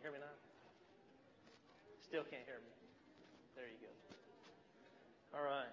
hear me now? Still can't hear me. There you go. All right.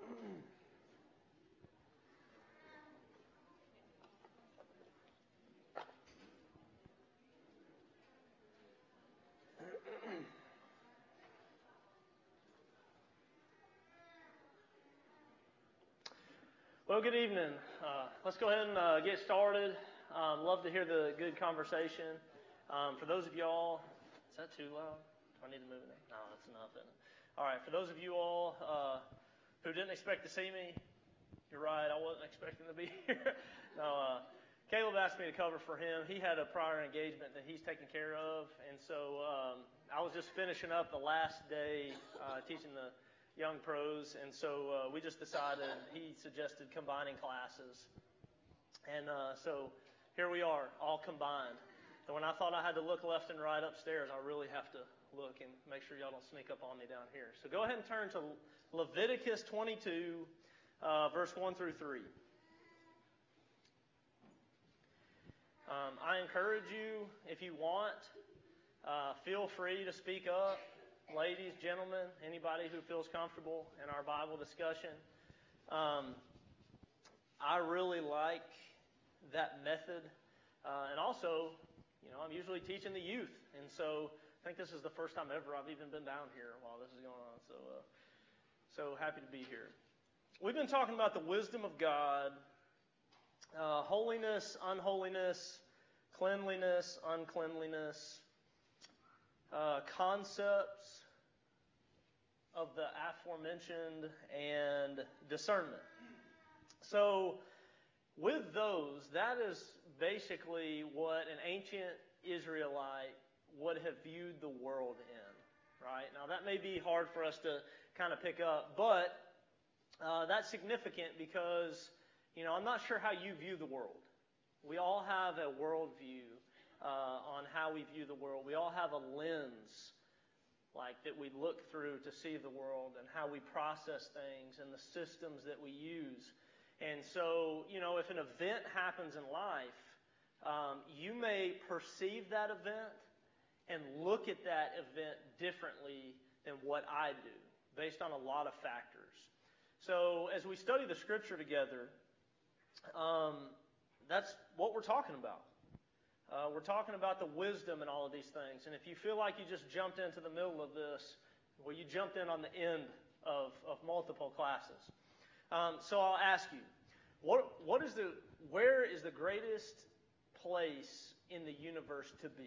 Well, good evening. Let's go ahead and get started. Love to hear the good conversation. For those of y'all, is that too loud? Do I need to move it now? No, that's enough, isn't it? All right, for those of you all who didn't expect to see me, you're right, I wasn't expecting to be here. No, Caleb asked me to cover for him. He had a prior engagement that he's taking care of, and so I was just finishing up the last day teaching the young pros, and so we just decided, he suggested combining classes. And so here we are, all combined. And when I thought I had to look left and right upstairs, I really have to look and make sure y'all don't sneak up on me down here. So go ahead and turn to Leviticus 22, verse 1 through 3. I encourage you, if you want, feel free to speak up. Ladies, gentlemen, anybody who feels comfortable in our Bible discussion. I really like that method. And also, I'm usually teaching the youth. And so I think this is the first time ever I've even been down here while this is going on. So happy to be here. We've been talking about the wisdom of God, holiness, unholiness, cleanliness, uncleanliness, concepts of the aforementioned, and discernment. So with those, that is basically what an ancient Israelite would have viewed the world in, right? Now that may be hard for us to kind of pick up, but that's significant because, I'm not sure how you view the world. We all have a worldview on how we view the world. We all have a lens that we look through to see the world and how we process things and the systems that we use. And so, if an event happens in life, you may perceive that event and look at that event differently than what I do, based on a lot of factors. So as we study the Scripture together, that's what we're talking about. We're talking about the wisdom in all of these things. And if you feel like you just jumped into the middle of this, well, you jumped in on the end of multiple classes. So I'll ask you, where is the greatest place in the universe to be?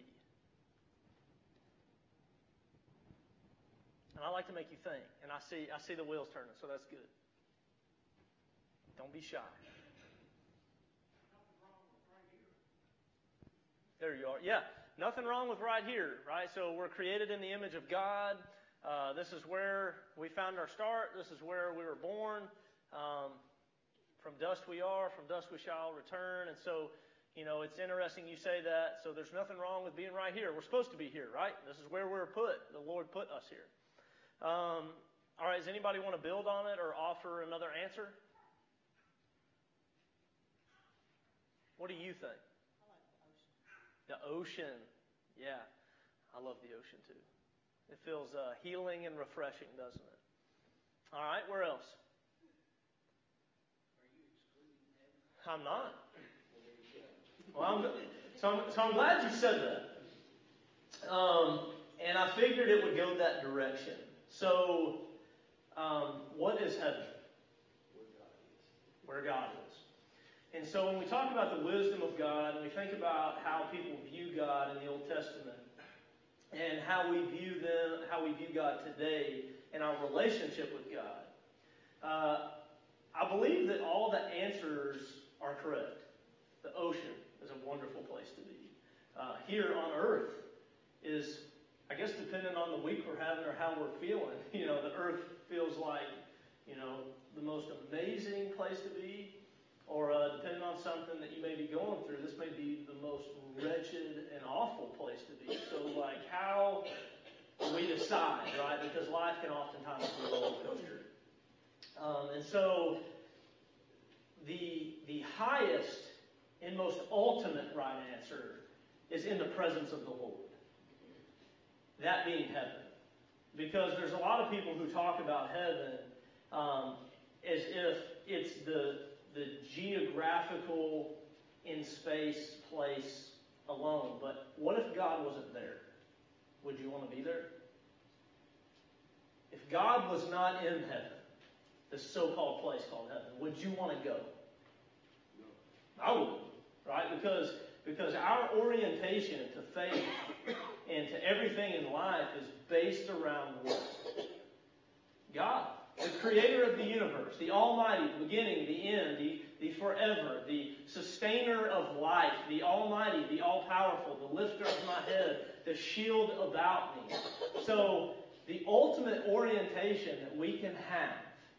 And I like to make you think. And I see the wheels turning, so that's good. Don't be shy. There you are. Yeah, nothing wrong with right here, right? So we're created in the image of God. This is where we found our start. This is where we were born. From dust we are, from dust we shall return. And so, it's interesting you say that. So there's nothing wrong with being right here. We're supposed to be here, right? This is where we're put. The Lord put us here. All right, does anybody want to build on it or offer another answer? What do you think? The ocean. Yeah, I love the ocean too. It feels healing and refreshing, doesn't it? All right, where else? Are you excluding heaven? I'm not. Well, I'm glad you said that. And I figured it would go that direction. So, what is heaven? Where God is. And so when we talk about the wisdom of God, and we think about how people view God in the Old Testament, and how we view God today, and our relationship with God, I believe that all the answers are correct. The ocean is a wonderful place to be. Here on earth is, I guess, depending on the week we're having or how we're feeling. The earth feels like, the most amazing place to be. Or depending on something that you may be going through, this may be the most wretched and awful place to be. So, how we decide, right? Because life can oftentimes be a roller coaster. And so, the highest and most ultimate right answer is in the presence of the Lord. that being heaven. Because there's a lot of people who talk about heaven as if it's the geographical in space place alone. But what if God wasn't there? Would you want to be there? If God was not in heaven, this so-called place called heaven, would you want to go? No. I wouldn't, right? Because our orientation to faith and to everything in life is based around what? God, the creator of the universe, the Almighty, the beginning, the end, the forever, the sustainer of life, the Almighty, the all-powerful, the lifter of my head, the shield about me. So the ultimate orientation that we can have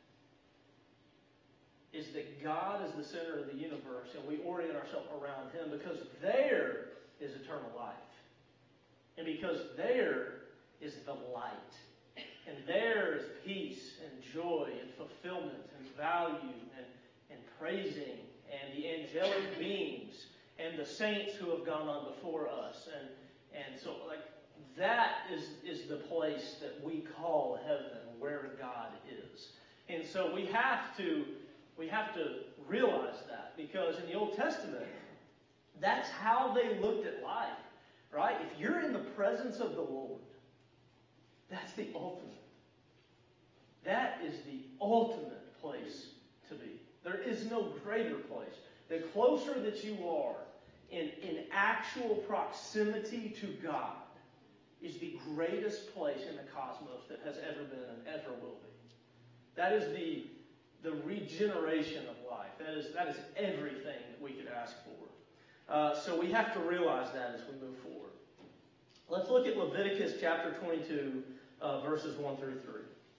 is that God is the center of the universe and we orient ourselves around Him because there is eternal life. And because there is the light. And there is peace and joy and fulfillment and value and praising and the angelic beings and the saints who have gone on before us. And so like that is the place that we call heaven, where God is. And so we have to realize that, because in the Old Testament, that's how they looked at life, right? If you're in the presence of the Lord, that's the ultimate. That is the ultimate place to be. There is no greater place. The closer that you are in actual proximity to God is the greatest place in the cosmos that has ever been and ever will be. That is the regeneration of life. That is everything that we could ask for. So we have to realize that as we move forward. Let's look at Leviticus chapter 22, verses 1 through 3.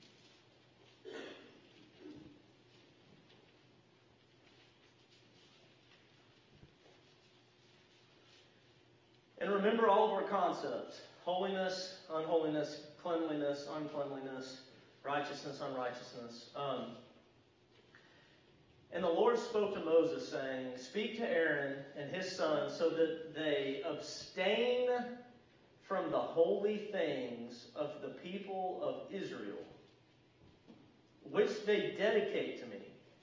And remember all of our concepts: holiness, unholiness, cleanliness, uncleanliness, righteousness, unrighteousness. And the Lord spoke to Moses, saying, "Speak to Aaron and his sons so that they abstain from the holy things of the people of Israel, which they dedicate to me,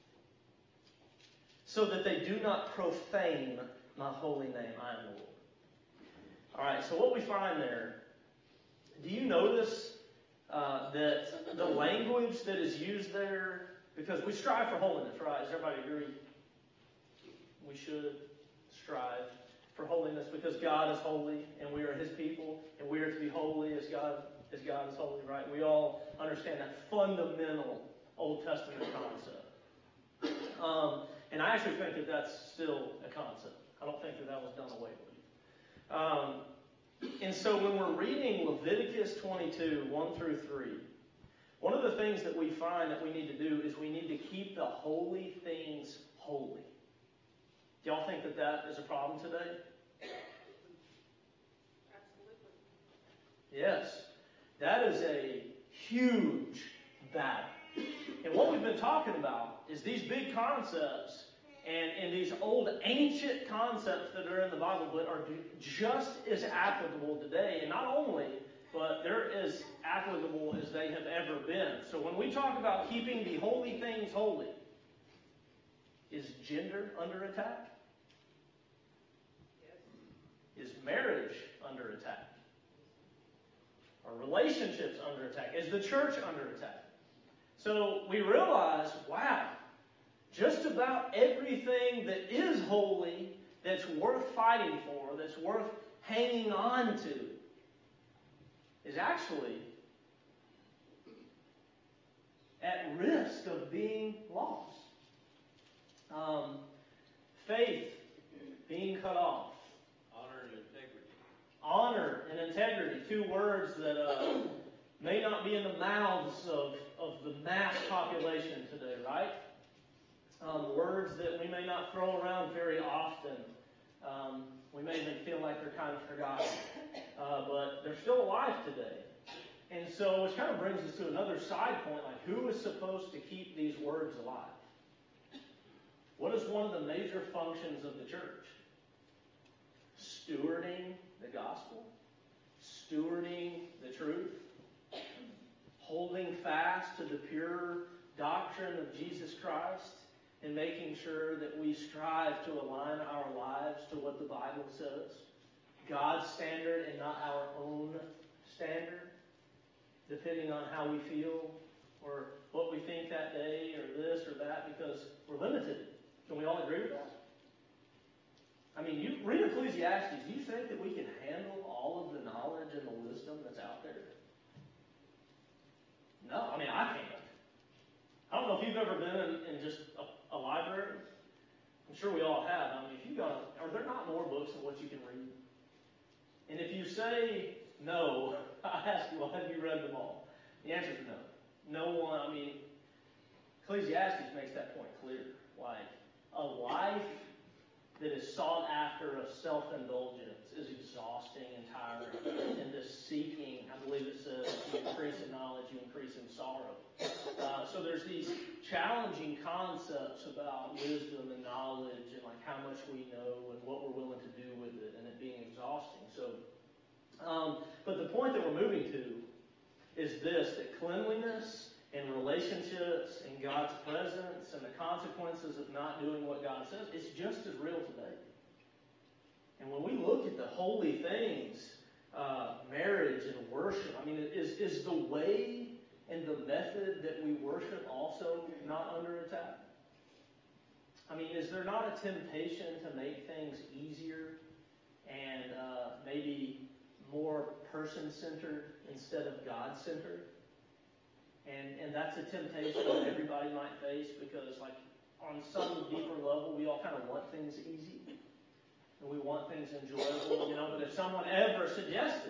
so that they do not profane my holy name. I am the Lord." All right, so what we find there, do you notice that the language that is used there, because we strive for holiness, right? Does everybody agree? We should strive for holiness because God is holy and we are His people and we are to be holy as God is holy, right? We all understand that fundamental Old Testament concept. And I actually think that that's still a concept. I don't think that was done away with. And so when we're reading Leviticus 22, 1 through 3, one of the things that we find that we need to do is we need to keep the holy things holy. Do y'all think that that is a problem today? Absolutely. Yes. That is a huge battle. And what we've been talking about is these big concepts and these old ancient concepts that are in the Bible but are just as applicable today. And not only, but they're as applicable as they have ever been. So when we talk about keeping the holy things holy, is gender under attack? Yes. Is marriage under attack? Are relationships under attack? Is the church under attack? So we realize, wow, just about everything that is holy, that's worth fighting for, that's worth hanging on to, is actually at risk of being lost. Faith being cut off. Honor and integrity. Honor and integrity, two words that may not be in the mouths of the mass population today, right? Words that we may not throw around very often. We may even feel like they're kind of forgotten. But they're still alive today. And so which kind of brings us to another side point, like who is supposed to keep these words alive? What is one of the major functions of the church? Stewarding the gospel. stewarding the truth, holding fast to the pure doctrine of Jesus Christ, and making sure that we strive to align our lives to what the Bible says, God's standard and not our own standard, depending on how we feel or what we think that day or this or that, because we're limited. Can we all agree with that? I mean, you read Ecclesiastes. Do you think that we can handle all of the knowledge and the wisdom that's out there? No, I mean, I can't. I don't know if you've ever been in just a library. I'm sure we all have. I mean, if you got, are there not more books than what you can read? And if you say no, I ask you, well, have you read them all? The answer is no. No one, I mean, Ecclesiastes makes that point clear. Like, a life that is sought after of self-indulgence is exhausting and tiring. And this seeking, I believe it says, you increase in knowledge, you increase in sorrow. So there's these challenging concepts about wisdom and knowledge and like how much we know and what we're willing to do with it, and it being exhausting. So, but the point that we're moving to is this, that cleanliness and relationships and God's presence and the consequences of not doing what God says, it's just as real today. And when we look at the holy things, marriage and worship, I mean, is the way and the method that we worship also not under attack? I mean, is there not a temptation to make things easier and maybe more person-centered instead of God-centered? And that's a temptation that everybody might face because, like, on some deeper level, we all kind of want things easy. And we want things enjoyable, But if someone ever suggested,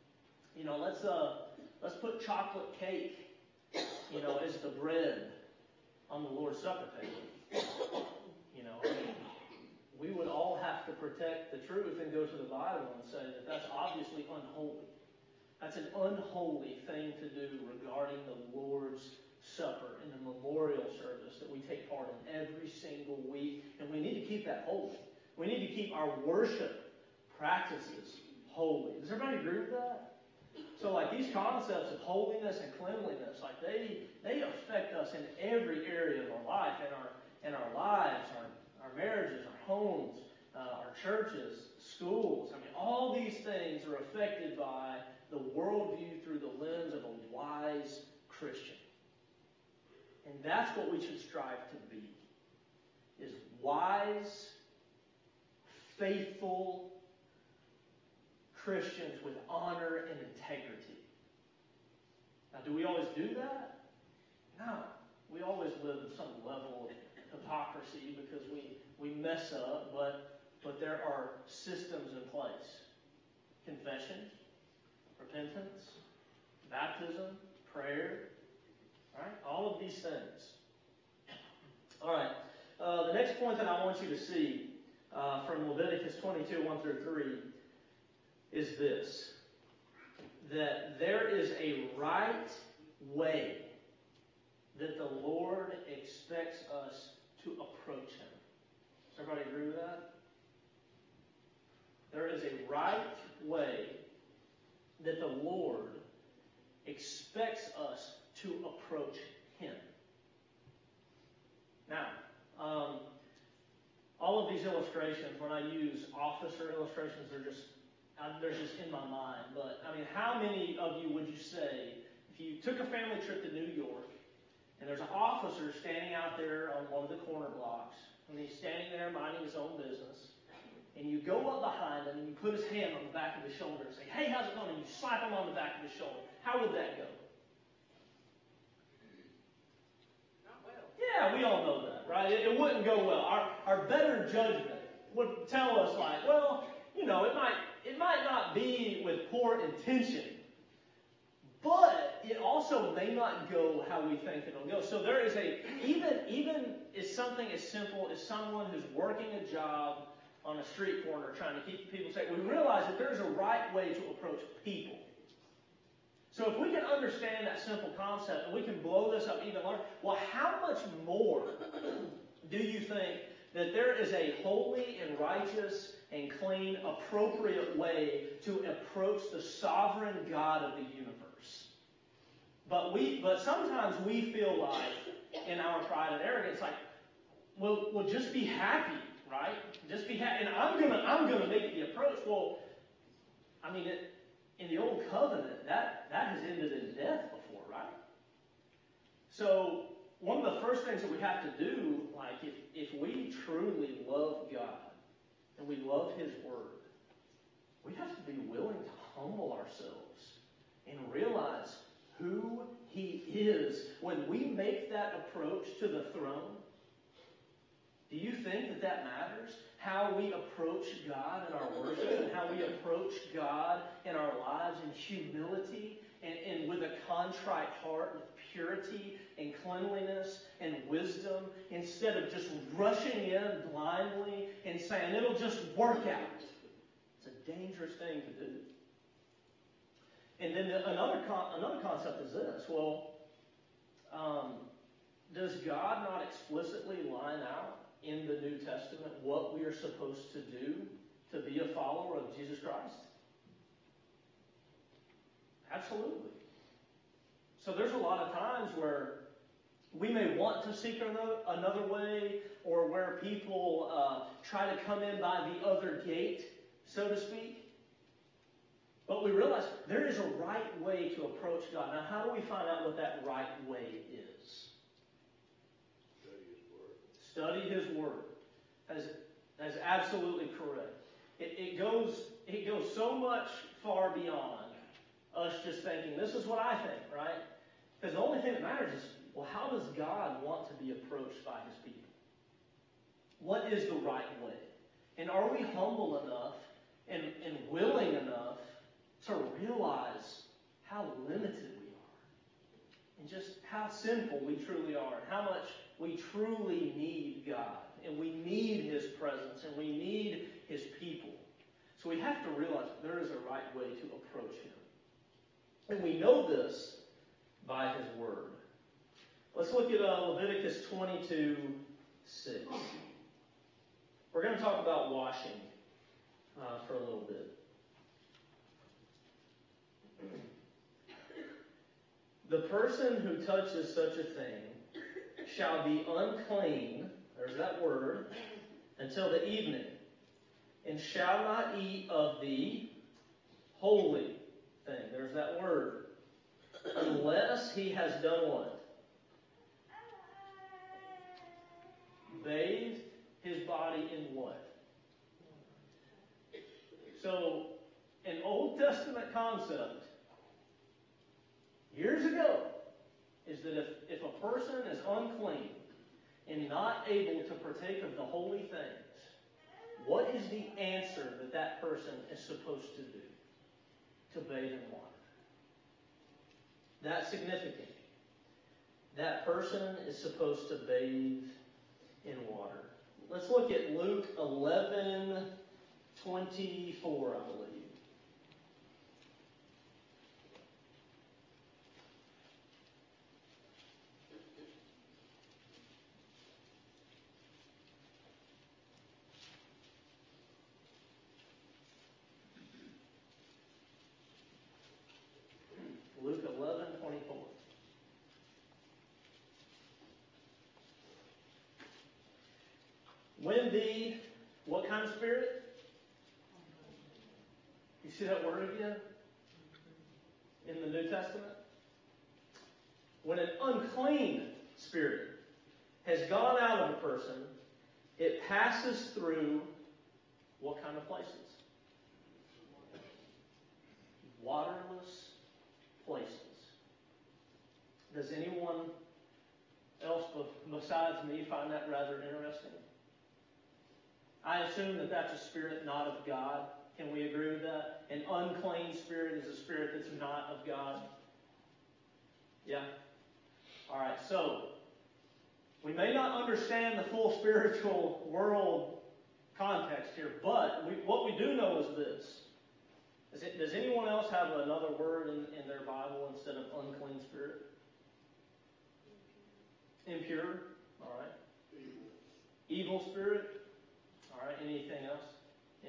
let's put chocolate cake, as the bread on the Lord's Supper table. We would all have to protect the truth and go to the Bible and say that that's obviously unholy. That's an unholy thing to do regarding the Lord's Supper and the memorial service that we take part in every single week. And we need to keep that holy. We need to keep our worship practices holy. Does everybody agree with that? So like these concepts of holiness and cleanliness, like they affect us in every area of our life, in our lives, our marriages, our homes, our churches, schools. I mean, all these things are affected by the worldview through the lens of a wise Christian. And that's what we should strive to be, is wise, faithful Christians with honor and integrity. Now, do we always do that? No. We always live in some level of hypocrisy because we mess up, but there are systems in place. Confession, repentance, baptism, prayer, right? All of these things. All right. The next point that I want you to see from Leviticus 22, 1 through 3 is this, that there is a right way that the Lord expects us to approach Him. Does everybody agree with that? There is a right way that the Lord expects us to approach Him. Now, all of these illustrations, when I use officer illustrations, they're just in my mind. But, I mean, how many of you would you say, if you took a family trip to New York, and there's an officer standing out there on one of the corner blocks, and he's standing there minding his own business, and you go up behind him and you put his hand on the back of his shoulder and say, "Hey, how's it going?" And you slap him on the back of his shoulder. How would that go? Not well. Yeah, we all know that, right? It wouldn't go well. Our better judgment would tell us, like, well, it might not be with poor intention, but it also may not go how we think it'll go. So there is even as something as simple as someone who's working a job on a street corner trying to keep people safe, we realize that there's a right way to approach people. So if we can understand that simple concept and we can blow this up even larger, well, how much more do you think that there is a holy and righteous and clean, appropriate way to approach the sovereign God of the universe. But sometimes we feel like, in our pride and arrogance, like, well, just be happy, right? Just be happy, and I'm gonna make the approach. Well, I mean, in the old covenant, that has ended in death before, right? So one of the first things that we have to do, like if we truly love God and we love His Word, we have to be willing to humble ourselves and realize who He is. When we make that approach to the throne, do you think that matters? How we approach God in our worship and how we approach God in our lives in humility and with a contrite heart, with purity and cleanliness and wisdom, instead of just rushing in blindly and saying, it'll just work out. It's a dangerous thing to do. And then another concept is this. Well, does God not explicitly line out in the New Testament what we are supposed to do to be a follower of Jesus Christ? Absolutely. So there's a lot of times where we may want to seek another way, or where people try to come in by the other gate, so to speak. But we realize there is a right way to approach God. Now, how do we find out what that right way is? Study His Word. That's absolutely correct. It goes so much far beyond us just thinking, this is what I think, right? Because the only thing that matters is, well, how does God want to be approached by His people? What is the right way? And are we humble enough and willing enough to realize how limited we are? And just how sinful we truly are, and how much we truly need God, and we need His presence, and we need His people. So we have to realize there is a right way to approach Him. And we know this by His Word. Let's look at Leviticus 22:6. We're going to talk about washing for a little bit. The person who touches such a thing shall be unclean, there's that word, until the evening, and shall not eat of the holy thing, there's that word, unless he has done what? Bathed his body in what? So, an Old Testament concept years ago is that if a person is unclean and not able to partake of the holy things, what is the answer that person is supposed to do? To bathe in water. That's significant. That person is supposed to bathe in water. Let's look at Luke 11:24, I believe. Luke 11:24. When what kind of spirit? You see that word again? In the New Testament? When an unclean spirit has gone out of a person, it passes through what kind of places? Waterless places. Does anyone else besides me find that rather interesting? I assume that that's a spirit not of God. Can we agree with that? An unclean spirit is a spirit that's not of God. Yeah? All right, so we may not understand the full spiritual world context here, but what we do know is this. Does anyone else have another word in their Bible instead of unclean spirit? Impure. All right. Evil spirit. All right. Anything else? Any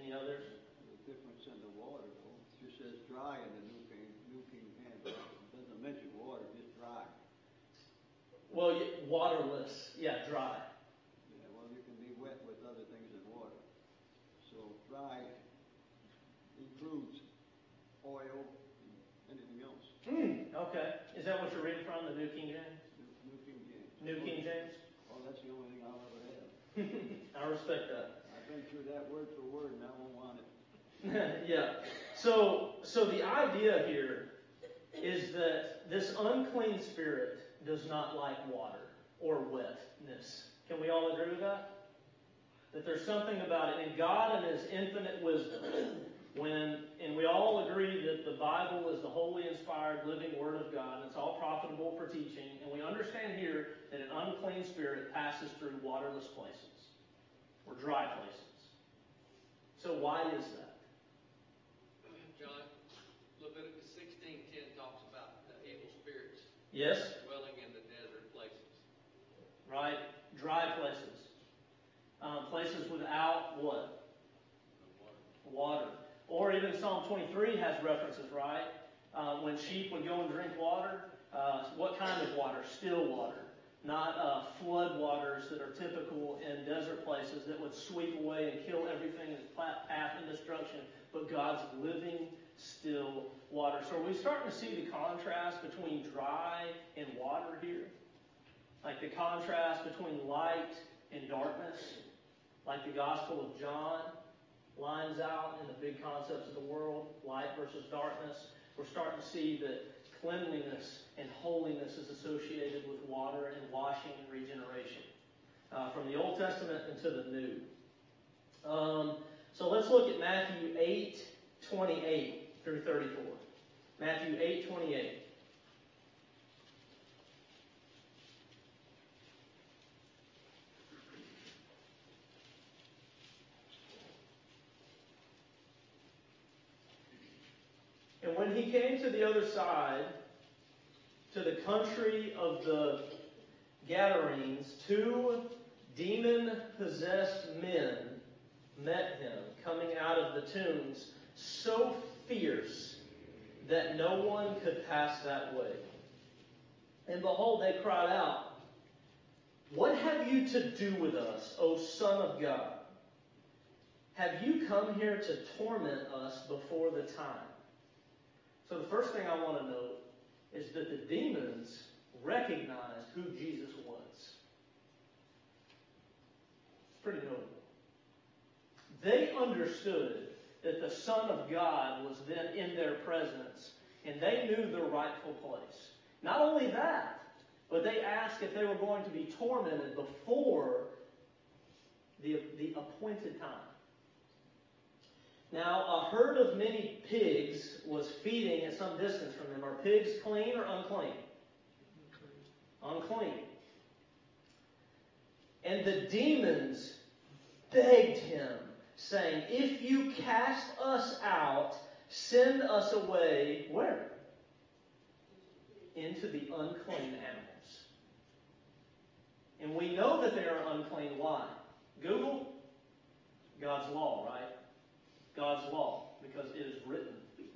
Any others? The difference in the water, though. It just says dry in the New King James. It doesn't mention water, just dry. Well, waterless. Yeah, dry. Yeah, well, you can be wet with other things than water. So dry includes oil and anything else. Okay. Is that what you're reading from, the New King James? New King James. New King James? Oh, that's the only thing I'll ever have. I respect that. I've been through that word for word and I won't want it. Yeah. So the idea here is that this unclean spirit does not like water or wetness. Can we all agree with that? That there's something about it. And God in His infinite wisdom, and we all agree that the Bible is the holy, inspired, living Word of God, and it's all profitable for teaching, and we understand here that an unclean spirit passes through waterless places, or dry places. So why is that? John, Leviticus 16:10 talks about evil spirits. Yes? Dwelling in the desert places. Right? Dry places. Places without what? Water. Or even Psalm 23 has references, right? When sheep would go and drink water, what kind of water? Still water. Not flood waters that are typical in desert places that would sweep away and kill everything in its path in destruction, but God's living, still water. So are we starting to see the contrast between dry and water here? Like the contrast between light and darkness? Like the Gospel of John lines out in the big concepts of the world, light versus darkness. We're starting to see that cleanliness and holiness is associated with water and washing and regeneration. From the Old Testament into the New. So let's look at Matthew 8:28 through 34. Matthew 8:28. And when he came to the other side, to the country of the Gadarenes, 2 demon-possessed men met him, coming out of the tombs, so fierce that no one could pass that way. And behold, they cried out, "What have you to do with us, O Son of God? Have you come here to torment us before the time?" So the first thing I want to note is that the demons recognized who Jesus was. It's pretty notable. They understood that the Son of God was then in their presence, and they knew their rightful place. Not only that, but they asked if they were going to be tormented before the appointed time. Now, a herd of many pigs was feeding at some distance from them. Are pigs clean or unclean? Unclean. And the demons begged him, saying, "If you cast us out, send us away," where? Into the unclean animals. And we know that they are unclean. Why? Google God's law, right? God's law, because it is written.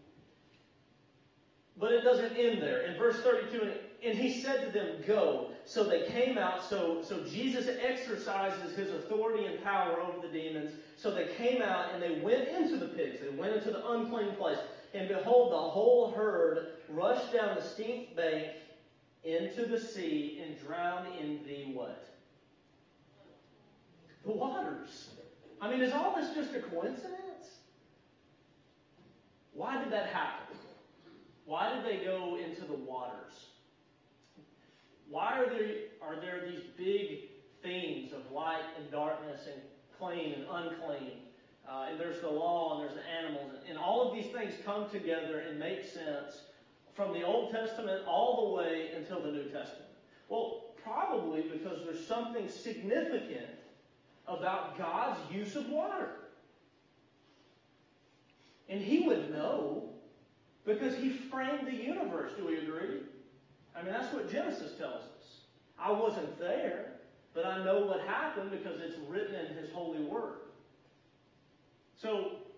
But it doesn't end there. In verse 32, and he said to them, "Go." So they came out. So Jesus exercises his authority and power over the demons. So they came out and they went into the pigs. They went into the unclean place. And behold, the whole herd rushed down the steep bank into the sea and drowned in the what? The waters. I mean, is all this just a coincidence? Why did that happen? Why did they go into the waters? Why are there these big themes of light and darkness and clean and unclean? And there's the law and there's the animals. And all of these things come together and make sense from the Old Testament all the way until the New Testament. Well, probably because there's something significant about God's use of water. And he would know because he framed the universe. Do we agree? I mean, that's what Genesis tells us. I wasn't there, but I know what happened because it's written in his holy word. So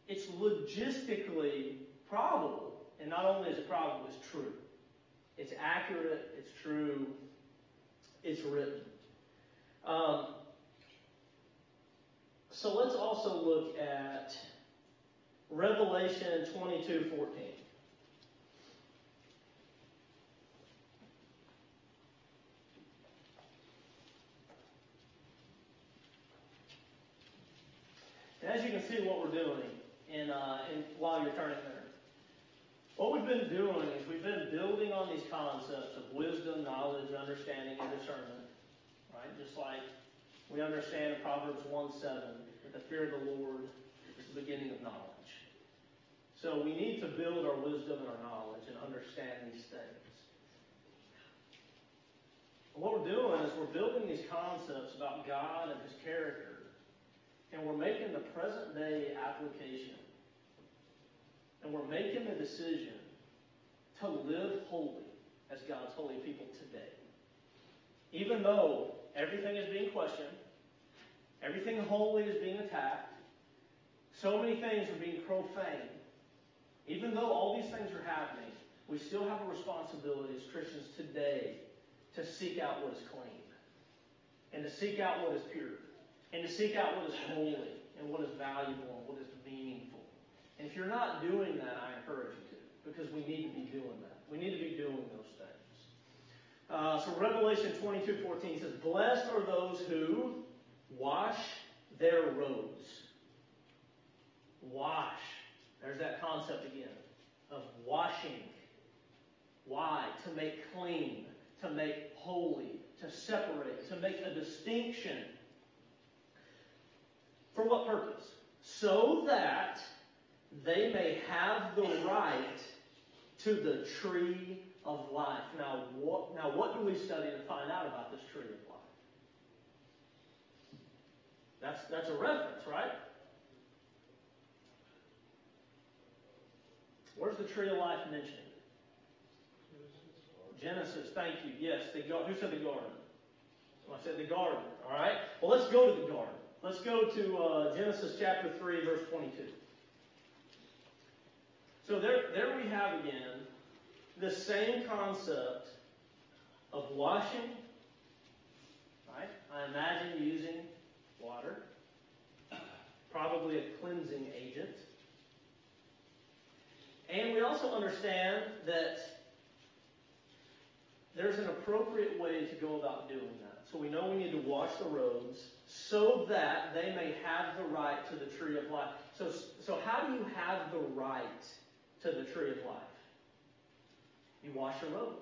it's logistically probable, and not only is it probable, it's true. It's accurate, it's true, it's written. So let's also look at Revelation 22:14. And as you can see what we're doing while you're turning there, what we've been doing is we've been building on these concepts of wisdom, knowledge, understanding, and discernment. Right? Just like we understand in Proverbs 1:7 that the fear of the Lord is the beginning of knowledge. So we need to build our wisdom and our knowledge and understand these things. And what we're doing is we're building these concepts about God and His character, and we're making the present day application. And we're making the decision to live holy as God's holy people today. Even though everything is being questioned, everything holy is being attacked, so many things are being profaned, even though all these things are happening, we still have a responsibility as Christians today to seek out what is clean, and to seek out what is pure, and to seek out what is holy, and what is valuable, and what is meaningful. And if you're not doing that, I encourage you to, because we need to be doing that. We need to be doing those things. So Revelation 22:14 says, "Blessed are those who wash their robes." Wash. There's that concept again of washing. Why? To make clean, to make holy, to separate, to make a distinction. For what purpose? So that they may have the right to the tree of life. Now what do we study to find out about this tree of life? That's a reference, right? Where's the tree of life mentioned? Genesis, thank you. Yes, who said the garden? I said the garden, all right? Well, let's go to the garden. Let's go to Genesis chapter 3, verse 22. So there we have again the same concept of washing, right? I imagine using water, probably a cleansing agent. And we also understand that there's an appropriate way to go about doing that. So we know we need to wash the robes so that they may have the right to the tree of life. So how do you have the right to the tree of life? You wash your robe.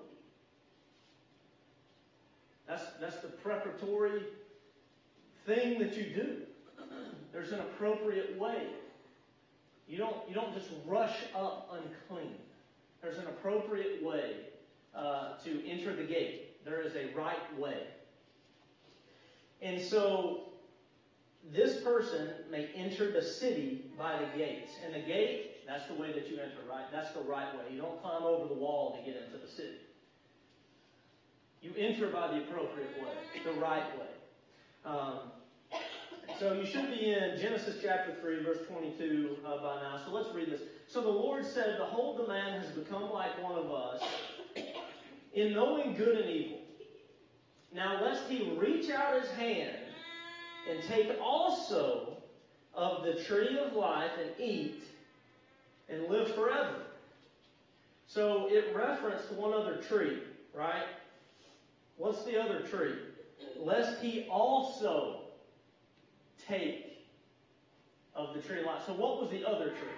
That's the preparatory thing that you do. There's an appropriate way. You don't just rush up unclean. There's an appropriate way to enter the gate. There is a right way. And so this person may enter the city by the gates. And the gate, that's the way that you enter, right? That's the right way. You don't climb over the wall to get into the city. You enter by the appropriate way, the right way. So you should be in Genesis chapter 3, verse 22 by now. So let's read this. So the Lord said, "Behold, the man has become like one of us in knowing good and evil. Now lest he reach out his hand and take also of the tree of life and eat and live forever." So it referenced one other tree, right? What's the other tree? Lest he also take of the tree of life. So what was the other tree?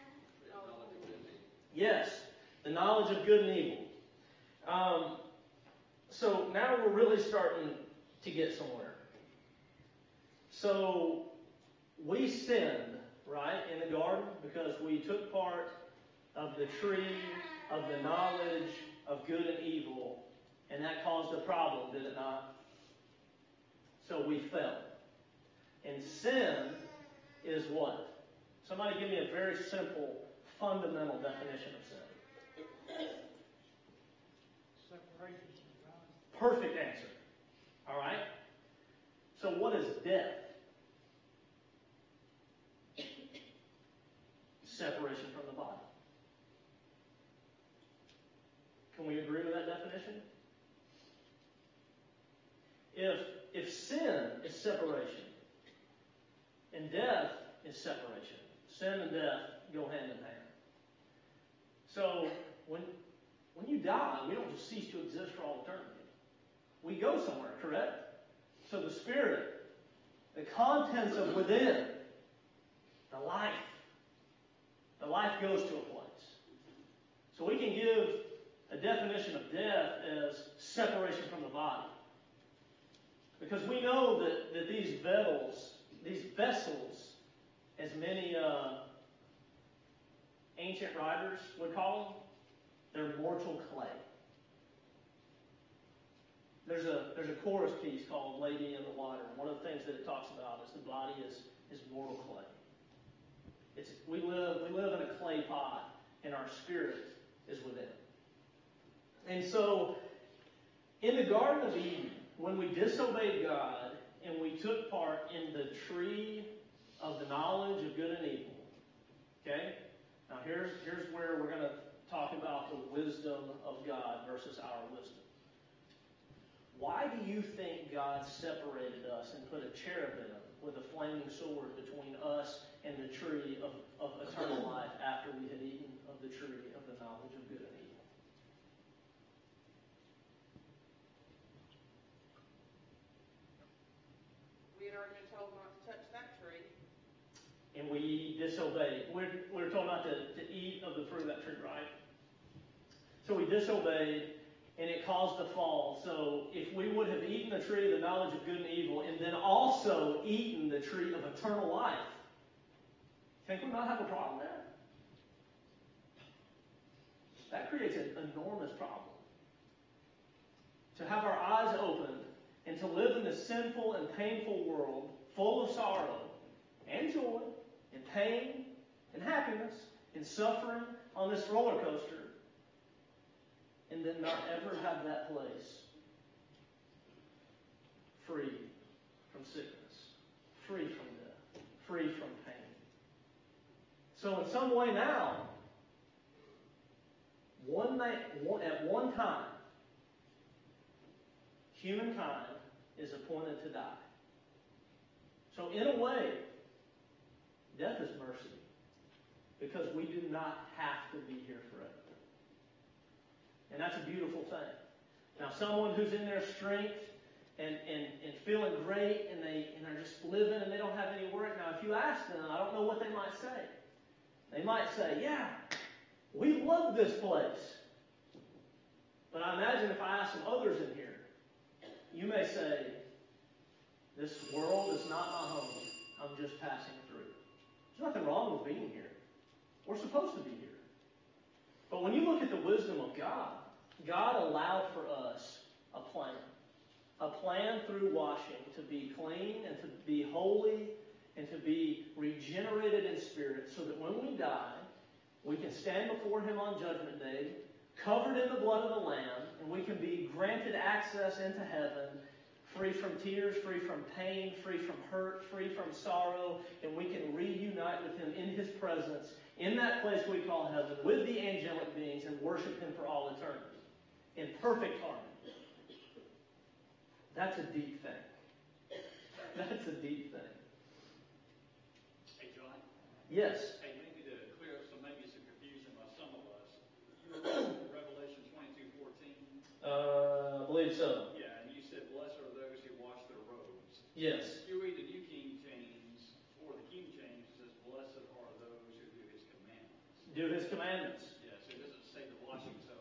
Yes, the knowledge of good and evil. So now we're really starting to get somewhere. So we sinned, right, in the garden because we took part of the tree of the knowledge of good and evil, and that caused a problem, did it not? So we fell. And sin is what? Somebody give me a very simple, fundamental definition of sin. Separation from God. Perfect answer. All right? So what is death? separation. And death is separation. Sin and death go hand in hand. So when you die, we don't just cease to exist for all eternity. We go somewhere, correct? So the spirit, the contents of within, the life goes to a place. So we can give a definition of death as separation from the body. Because we know that these vessels, as many ancient writers would call them, they're mortal clay. There's a chorus piece called Lady in the Water. And one of the things that it talks about is the body is mortal clay. We live in a clay pot, and our spirit is within. And so, in the Garden of Eden, when we disobeyed God and we took part in the tree of the knowledge of good and evil, okay? Now here's where we're going to talk about the wisdom of God versus our wisdom. Why do you think God separated us and put a cherubim with a flaming sword between us and the tree of eternal life after we had eaten of the tree of the knowledge of good and evil? We had already been told not to touch that tree. And we disobeyed. We're told not to eat of the fruit of that tree, right? So we disobeyed, and it caused the fall. So if we would have eaten the tree of the knowledge of good and evil, and then also eaten the tree of eternal life, think we might have a problem there? That creates an enormous problem. To have our eyes opened and to live in this sinful and painful world full of sorrow and joy and pain and happiness and suffering on this roller coaster, and then not ever have that place free from sickness, free from death, free from pain. So in some way now, at one time, humankind is appointed to die. So in a way, death is mercy, because we do not have to be here forever. And that's a beautiful thing. Now, someone who's in their strength and feeling great, and are just living and they don't have any work. Now, if you ask them, I don't know what they might say. They might say, yeah, we love this place. But I imagine if I ask some others in here, you may say, this world is not my home. I'm just passing through. There's nothing wrong with being here. We're supposed to be here. But when you look at the wisdom of God, God allowed for us a plan. A plan through washing to be clean and to be holy and to be regenerated in spirit, so that when we die, we can stand before Him on Judgment Day, covered in the blood of the Lamb, and we can be granted access into heaven, free from tears, free from pain, free from hurt, free from sorrow, and we can reunite with Him in His presence, in that place we call heaven, with the angelic beings, and worship Him for all eternity, in perfect harmony. That's a deep thing. That's a deep thing. Hey, John? Yes. Hey, maybe to clear up some confusion by some of us. You were in Revelation 22:14? I believe so. Yeah, and you said, blessed are those who wash their robes. Yes. If you read the New King James, or the King James, it says, blessed are those who do His commandments. Do His commandments. Yeah, so it doesn't say the washing. So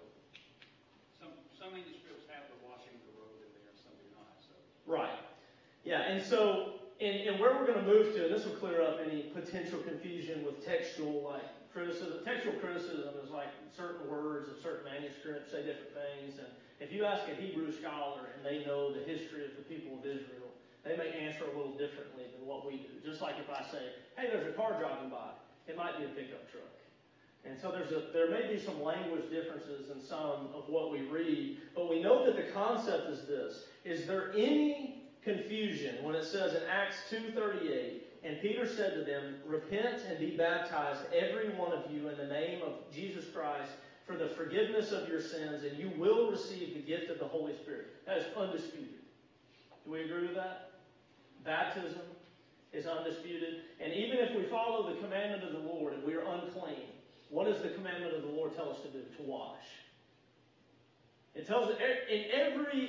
some manuscripts have the washing of the robe in there, and some do not. So. Right. Yeah, and so, and where we're going to move to, and this will clear up any potential confusion with textual criticism. Textual criticism is like certain words of certain manuscripts say different things, and if you ask a Hebrew scholar and they know the history of the people of Israel, they may answer a little differently than what we do. Just like if I say, hey, there's a car driving by, it might be a pickup truck. And so there may be some language differences in some of what we read, but we know that the concept is this. Is there any confusion when it says in Acts 2:38, and Peter said to them, repent and be baptized, every one of you, in the name of Jesus Christ, for the forgiveness of your sins, and you will receive the gift of the Holy Spirit. That is undisputed. Do we agree with that? Baptism is undisputed. And even if we follow the commandment of the Lord and we are unclean, what does the commandment of the Lord tell us to do? To wash. It tells us in every,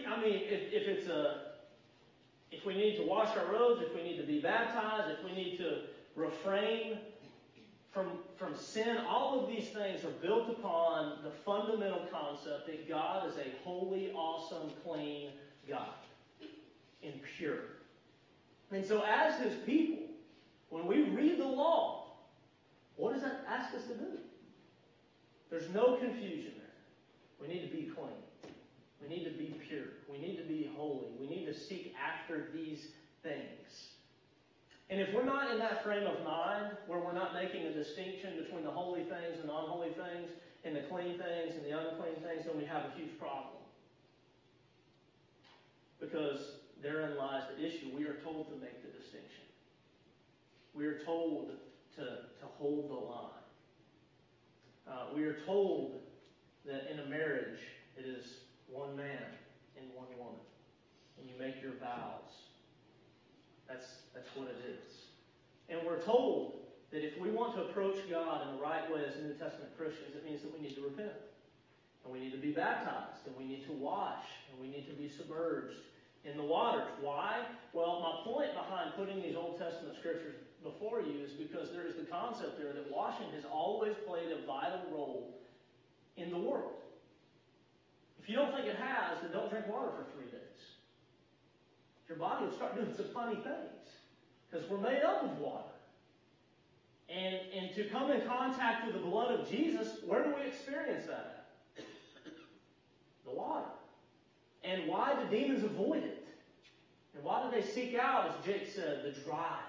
if we need to wash our robes, if we need to be baptized, if we need to refrain from sin, all of these things are built upon the fundamental concept that God is a holy, awesome, clean God and pure. And so as His people, when we read the law, what does that ask us to do? There's no confusion there. We need to be clean. We need to be pure. We need to be holy. We need to seek after these things. And if we're not in that frame of mind, where we're not making a distinction between the holy things and unholy things, and the clean things and the unclean things, then we have a huge problem. Because therein lies the issue. We are told to make the distinction. We are told to hold the line. We are told that in a marriage, it is one man and one woman. And you make your vows. That's what it is. And we're told that if we want to approach God in the right way as New Testament Christians, it means that we need to repent. And we need to be baptized. And we need to wash. And we need to be submerged in the waters. Why? Well, my point behind putting these Old Testament scriptures before you is because there is the concept there that washing has always played a vital role in the world. If you don't think it has, then don't drink water for 3 days. Your body will start doing some funny things because we're made up of water. And to come in contact with the blood of Jesus, where do we experience that at? The water. And why do demons avoid it? And why do they seek out, as Jake said, the dry?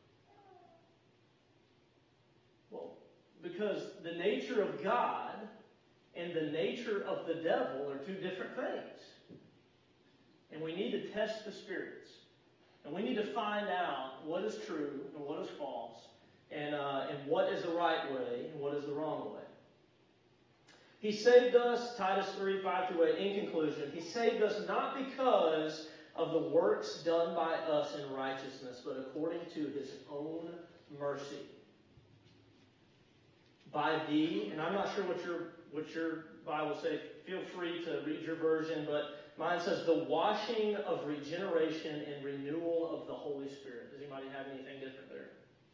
Well, because the nature of God and the nature of the devil are two different things. And we need to test the spirits. And we need to find out what is true and what is false, and what is the right way and what is the wrong way. He saved us, Titus 3, 5-8, in conclusion, He saved us not because of the works done by us in righteousness, but according to His own mercy. By the, and I'm not sure what your Bible says, feel free to read your version, but mine says the washing of regeneration and renewal of the Holy Spirit. Does anybody have anything different there?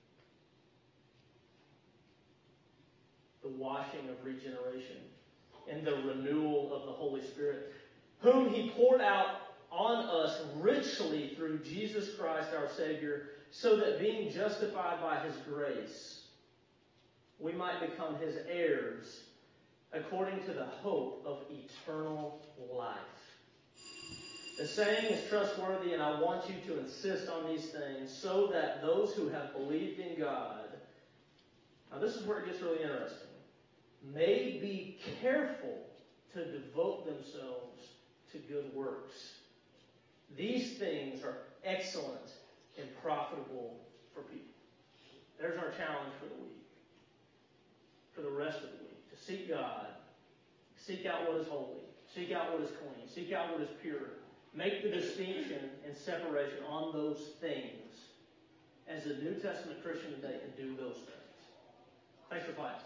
The washing of regeneration and the renewal of the Holy Spirit, whom He poured out on us richly through Jesus Christ our Savior, so that being justified by His grace, we might become His heirs according to the hope of eternal life. The saying is trustworthy, and I want you to insist on these things so that those who have believed in God, now this is where it gets really interesting, may be careful to devote themselves to good works. These things are excellent and profitable for people. There's our challenge for the week, for the rest of the week, to seek God, seek out what is holy, seek out what is clean, seek out what is pure. Make the distinction and separation on those things as a New Testament Christian today, and do those things. Thanks for class.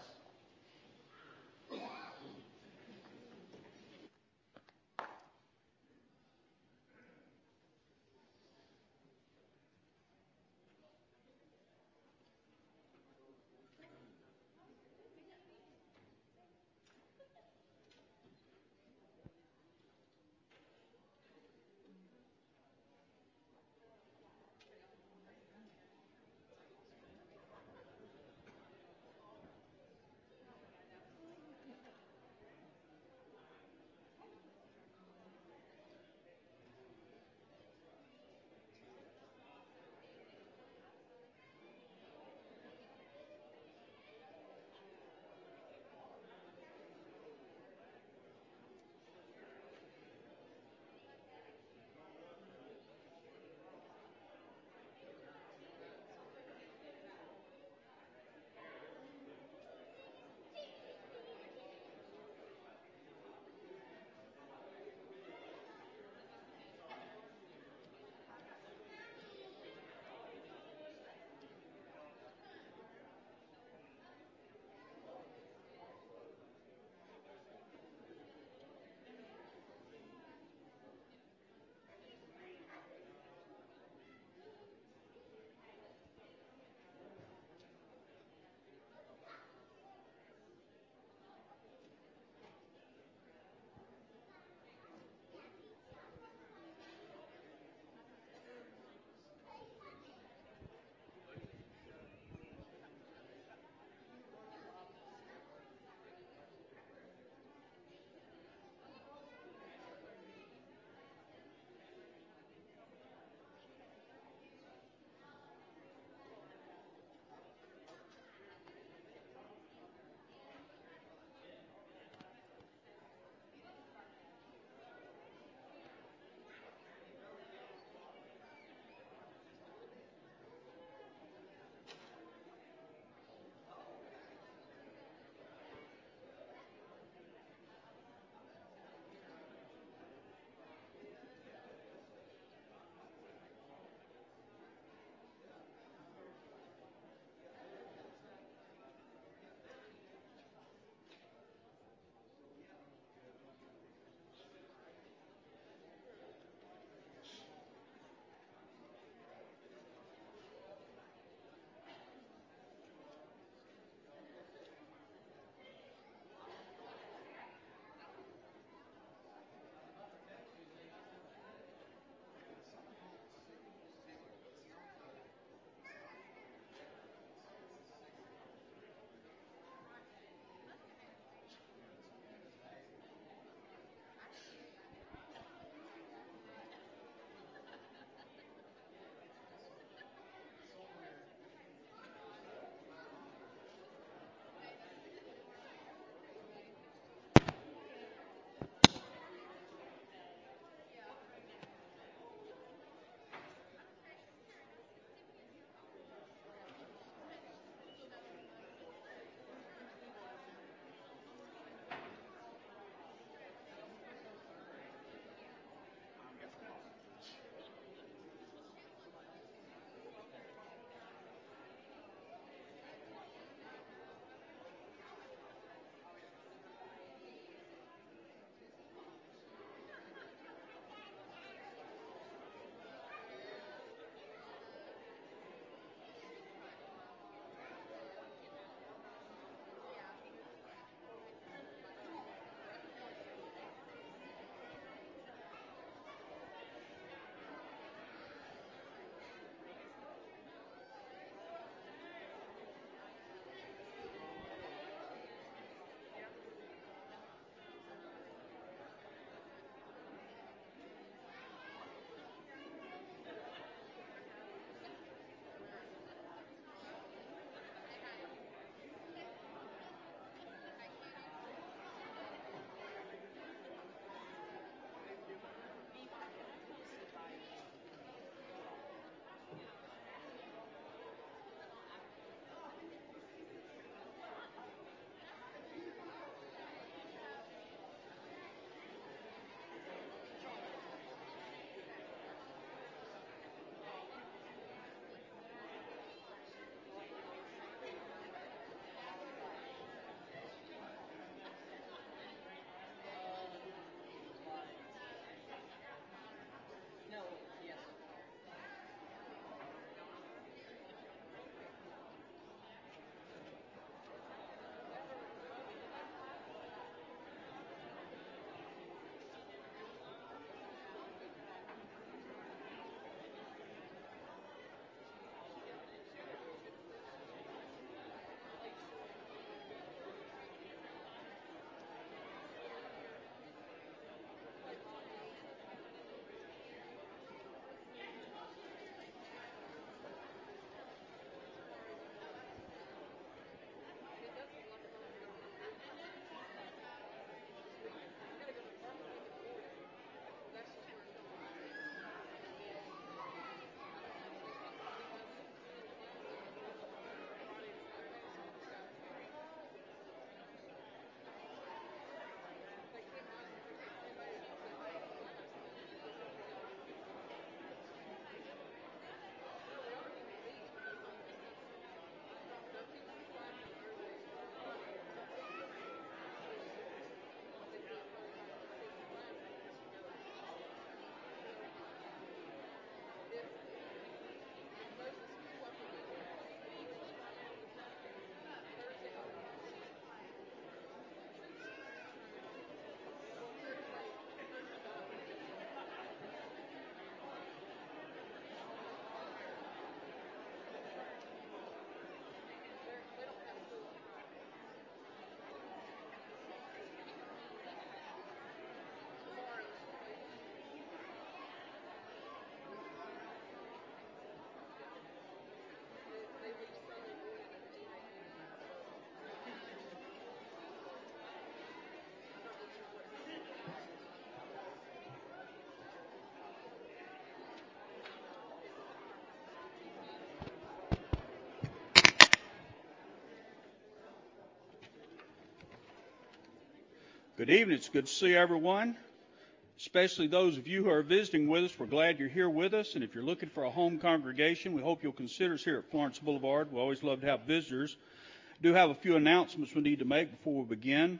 Good evening. It's good to see everyone, especially those of you who are visiting with us. We're glad you're here with us, and if you're looking for a home congregation, we hope you'll consider us here at Florence Boulevard. We always love to have visitors. Do have a few announcements we need to make before we begin.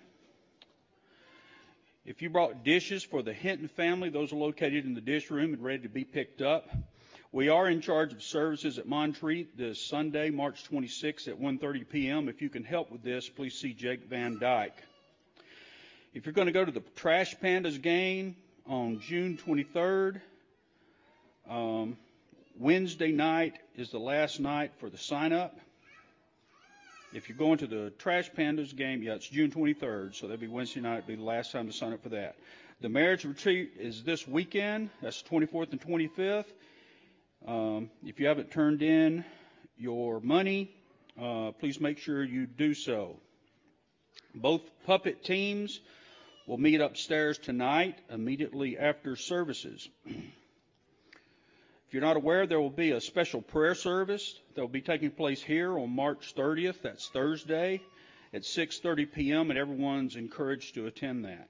If you brought dishes for the Hinton family, those are located in the dish room and ready to be picked up. We are in charge of services at Montreat this Sunday, March 26th at 1:30 p.m. If you can help with this, please see Jake Van Dyke. If you're going to go to the Trash Pandas game on June 23rd, Wednesday night is the last night for the sign-up. If you're going to the Trash Pandas game, it's June 23rd, so that'll be Wednesday night. It'll be the last time to sign up for that. The marriage retreat is this weekend. That's the 24th and 25th. If you haven't turned in your money, please make sure you do so. Both puppet teams will meet upstairs tonight immediately after services. If you're not aware, there will be a special prayer service that will be taking place here on March 30th. That's Thursday at 6:30 p.m., and everyone's encouraged to attend that.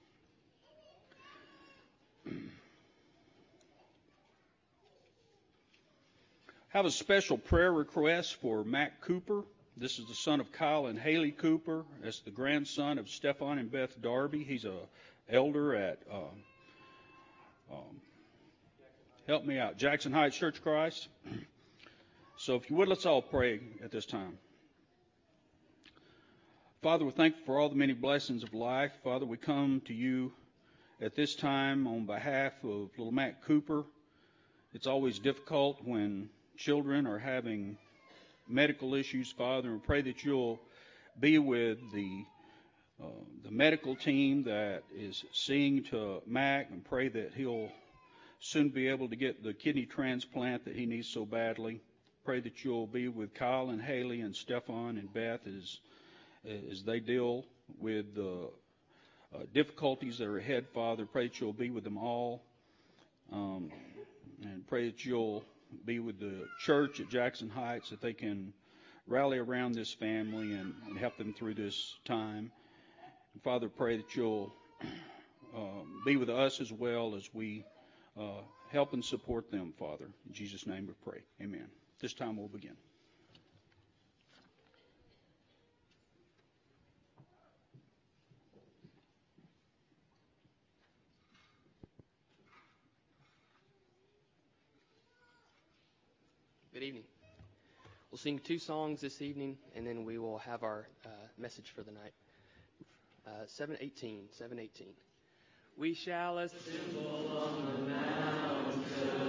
Have a special prayer request for Mac Cooper. This is the son of Kyle and Haley Cooper. That's the grandson of Stefan and Beth Darby. He's a elder at, help me out, Jackson Heights Church of Christ. So if you would, let's all pray at this time. Father, we're thankful for all the many blessings of life. Father, we come to you at this time on behalf of little Mac Cooper. It's always difficult when children are having medical issues, Father, and pray that you'll be with the medical team that is seeing to Mac, and pray that he'll soon be able to get the kidney transplant that he needs so badly. Pray that you'll be with Kyle and Haley and Stefan and Beth as they deal with the difficulties that are ahead, Father. Pray that you'll be with them all, and pray that you'll be with the church at Jackson Heights, that they can rally around this family and help them through this time. And Father, pray that you'll be with us as well as we help and support them, Father. In Jesus' name we pray. Amen. This time we'll begin. Good evening. We'll sing 2 songs this evening, and then we will have our message for the night. 718. We shall assemble on the mountain.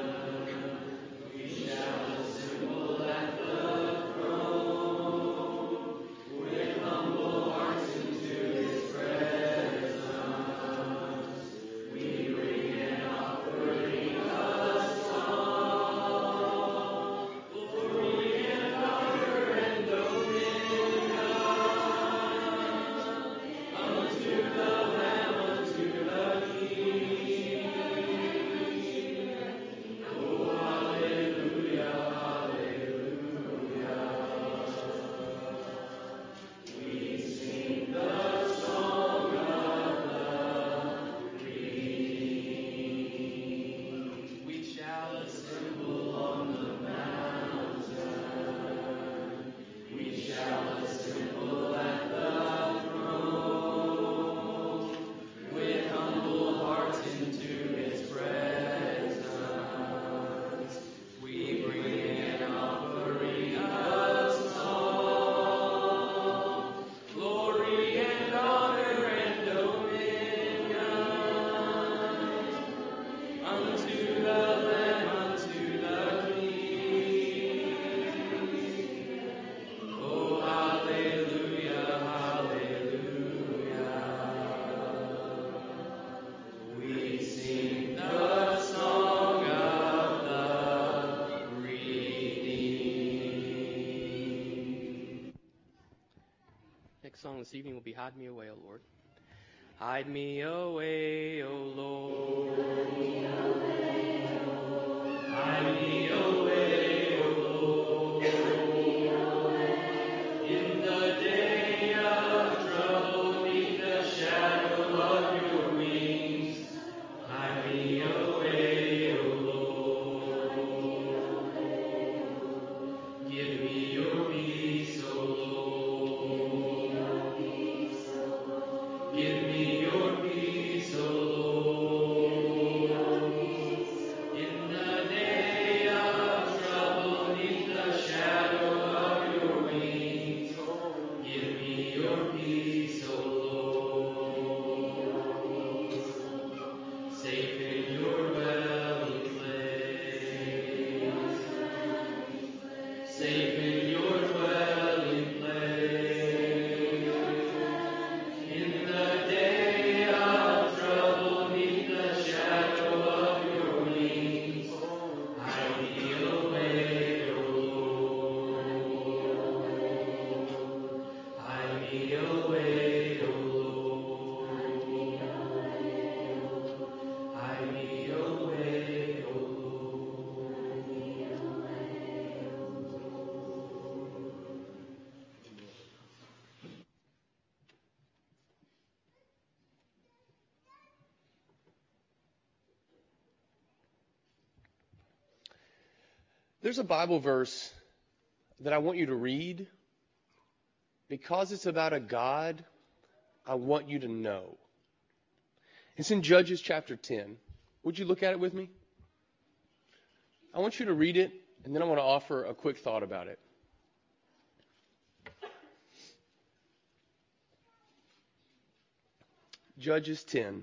We shall assemble at the throne with humble hearts into His presence. We bring an offering of song, glory and power and dominion unto the Lamb, unto the King. Oh, hallelujah, hallelujah. We sing the song of the redeemed. We shall assemble on the mountain. We shall assemble at the throne with humble hearts into His presence. We bring an offering of song, glory and honor and dominion unto the Lamb, unto the King. Oh, hallelujah, hallelujah. We sing the song of the redeemed. Next song this evening will be Hide Me Away, O Lord. Hide me away, O Lord. Hide me away, O Lord. In the day of trouble, 'neath the shadow There's a Bible verse that I want you to read because it's about a God I want you to know. It's in Judges chapter 10. Would you look at it with me? I want you to read it, and then I want to offer a quick thought about it. Judges 10.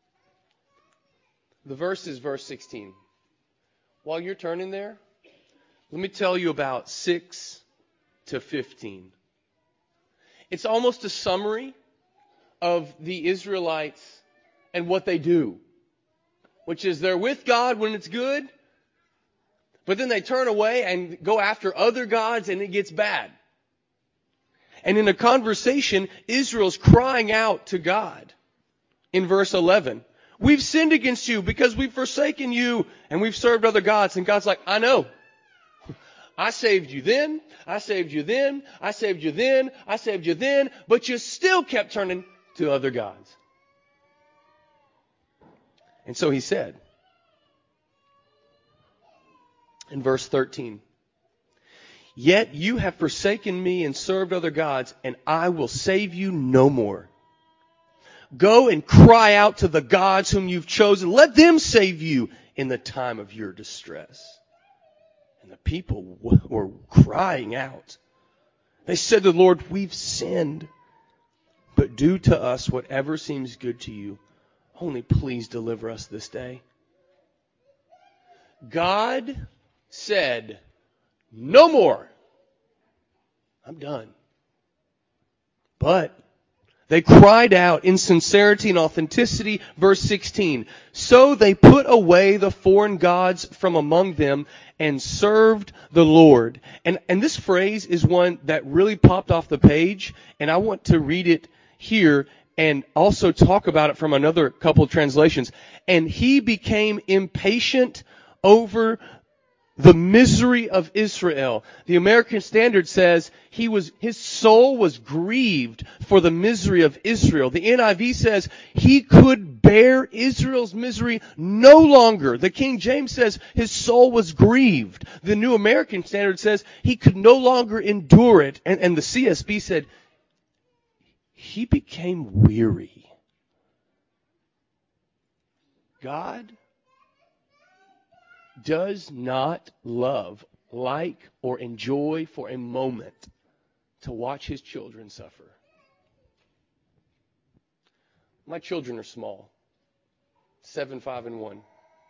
The verse is verse 16. While you're turning there, let me tell you about 6 to 15. It's almost a summary of the Israelites and what they do, which is they're with God when it's good, but then they turn away and go after other gods and it gets bad. And in a conversation, Israel's crying out to God. In verse 11, we've sinned against you because we've forsaken you and we've served other gods. And God's like, I know. I saved you then. I saved you then. I saved you then. I saved you then. But you still kept turning to other gods. And so he said in verse 13, yet you have forsaken me and served other gods, and I will save you no more. Go and cry out to the gods whom you've chosen. Let them save you in the time of your distress. And the people were crying out. They said to the Lord, we've sinned, but do to us whatever seems good to you. Only please deliver us this day. God said, no more. I'm done. But they cried out in sincerity and authenticity. Verse 16. So they put away the foreign gods from among them and served the Lord. And this phrase is one that really popped off the page. And I want to read it here and also talk about it from another couple of translations. And he became impatient over the misery of Israel. The American Standard says his soul was grieved for the misery of Israel. The NIV says he could bear Israel's misery no longer. The King James says his soul was grieved. The New American Standard says he could no longer endure it. And the CSB said he became weary. God does not love, like, or enjoy for a moment to watch his children suffer. My children are small, 7, 5, and 1.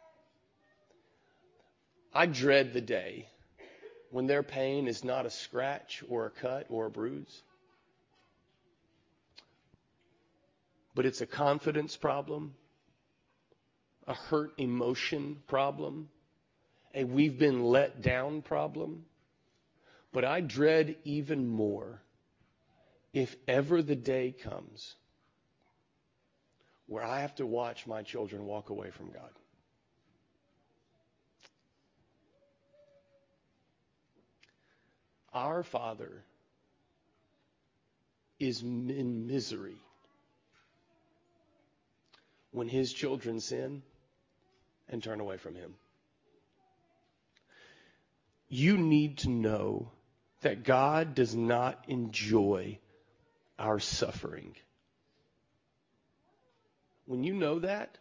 I dread the day when their pain is not a scratch or a cut or a bruise, but it's a confidence problem, a hurt emotion problem, a we've been let down problem. But I dread even more if ever the day comes where I have to watch my children walk away from God. Our Father is in misery when his children sin and turn away from him. You need to know that God does not enjoy our suffering. When you know that,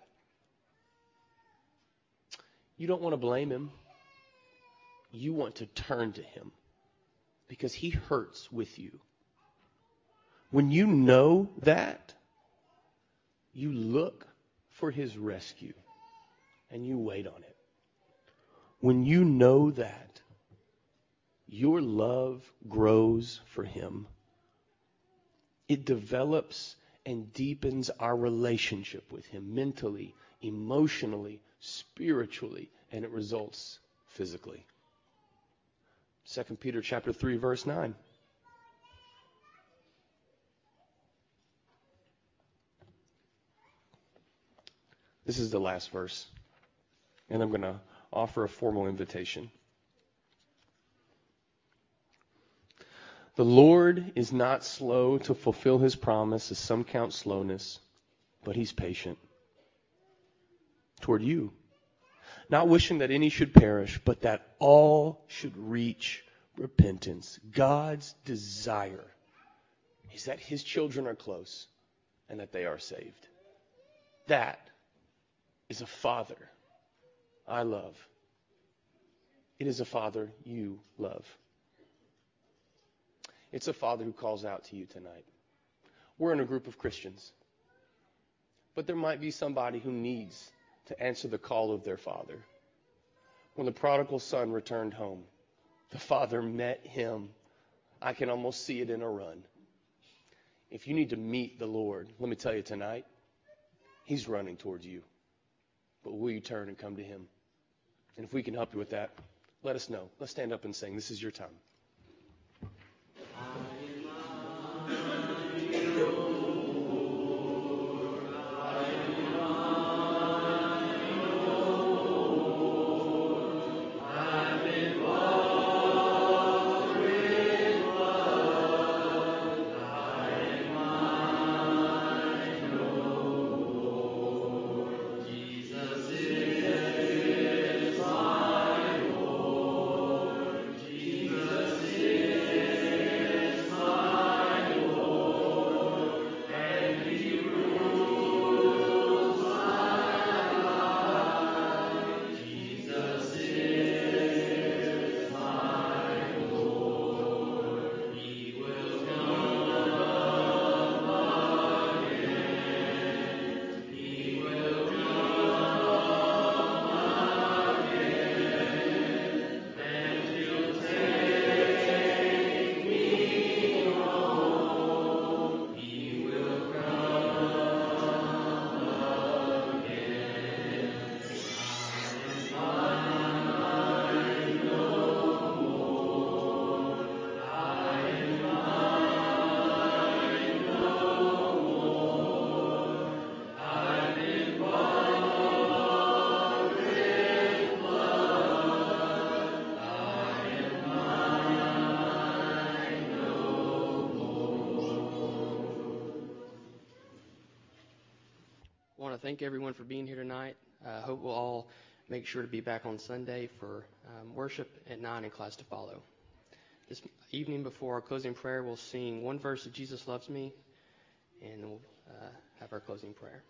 you don't want to blame him. You want to turn to him because he hurts with you. When you know that, you look for his rescue and you wait on it. When you know that, your love grows for him. It develops and deepens our relationship with him mentally, emotionally, spiritually, and it results physically. 2 Peter chapter 3, verse 9. This is the last verse, and I'm going to offer a formal invitation. The Lord is not slow to fulfill his promise, as some count slowness, but he's patient toward you, not wishing that any should perish, but that all should reach repentance. God's desire is that His children are close and that they are saved. That is a Father I love. It is a Father you love. It's a Father who calls out to you tonight. We're in a group of Christians, but there might be somebody who needs to answer the call of their Father. When the prodigal son returned home, the Father met him. I can almost see it in a run. If you need to meet the Lord, let me tell you tonight, He's running towards you. But will you turn and come to Him? And if we can help you with that, let us know. Let's stand up and sing. This is your time. I want to thank everyone for being here tonight. I hope we'll all make sure to be back on Sunday for worship at 9 and class to follow. This evening before our closing prayer, we'll sing one verse of Jesus Loves Me, and then we'll have our closing prayer.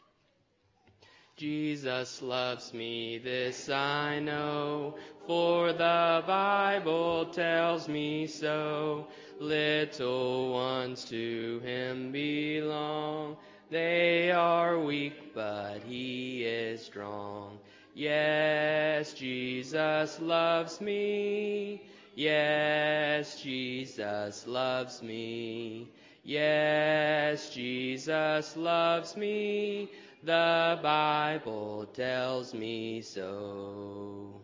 Jesus loves me, this I know, for the Bible tells me so. Little ones to Him belong. They are weak, but He is strong. Yes, Jesus loves me. Yes, Jesus loves me. Yes, Jesus loves me. The Bible tells me so.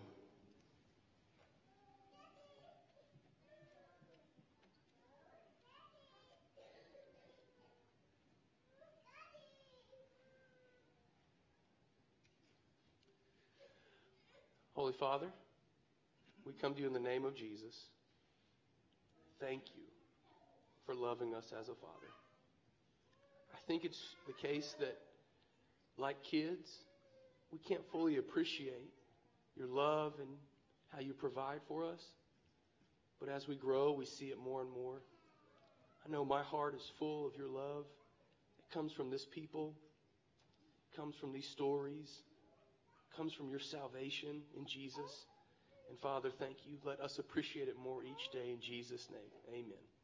Holy Father, we come to you in the name of Jesus. Thank you for loving us as a father. I think it's the case that, like kids, we can't fully appreciate your love and how you provide for us. But as we grow, we see it more and more. I know my heart is full of your love. It comes from this people. It comes from these stories. It comes from your salvation in Jesus. And Father, thank you. Let us appreciate it more each day in Jesus' name. Amen.